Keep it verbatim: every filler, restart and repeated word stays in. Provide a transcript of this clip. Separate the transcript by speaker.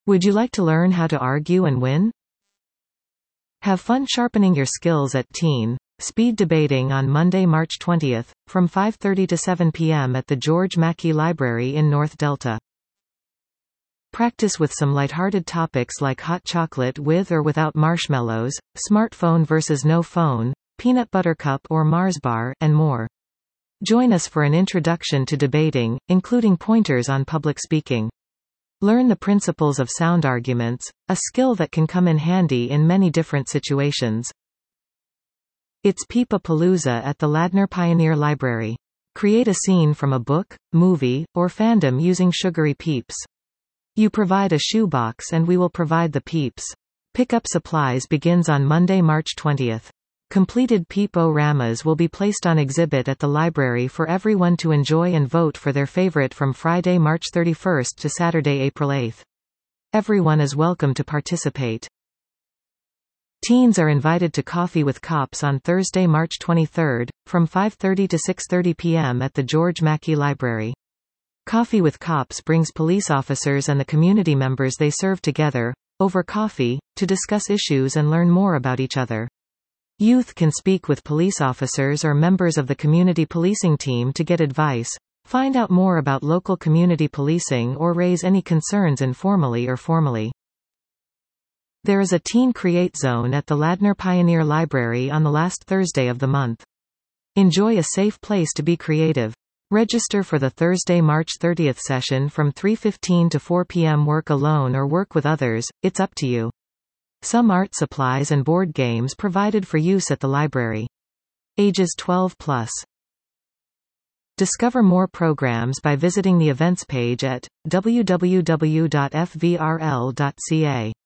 Speaker 1: Would you like to learn how to argue and win? Have fun sharpening your skills at Teen Speed Debating on Monday, March twentieth, from five thirty to seven p m at the George Mackey Library in North Delta. Practice with some lighthearted topics like hot chocolate with or without marshmallows, smartphone versus no phone, peanut butter cup or Mars bar, and more. Join us for an introduction to debating, including pointers on public speaking. Learn the principles of sound arguments, a skill that can come in handy in many different situations. It's Peep-a-Palooza at the Ladner Pioneer Library. Create a scene from a book, movie, or fandom using sugary peeps. You provide a shoebox and we will provide the peeps. Pickup supplies begins on Monday, March twentieth. Completed Peep-O-Ramas will be placed on exhibit at the library for everyone to enjoy and vote for their favorite from Friday, March thirty-first to Saturday, April eighth. Everyone is welcome to participate. Teens are invited to Coffee with Cops on Thursday, March twenty-third, from five thirty to six thirty p m at the George Mackey Library. Coffee with Cops brings police officers and the community members they serve together, over coffee, to discuss issues and learn more about each other. Youth can speak with police officers or members of the community policing team to get advice, find out more about local community policing or raise any concerns informally or formally. There is a Teen Create Zone at the Ladner Pioneer Library on the last Thursday of the month. Enjoy a safe place to be creative. Register for the Thursday, March thirtieth session from three fifteen to four p m Work alone or work with others, it's up to you. Some art supplies and board games provided for use at the library. Ages twelve plus. Discover more programs by visiting the events page at w w w dot f v r l dot c a.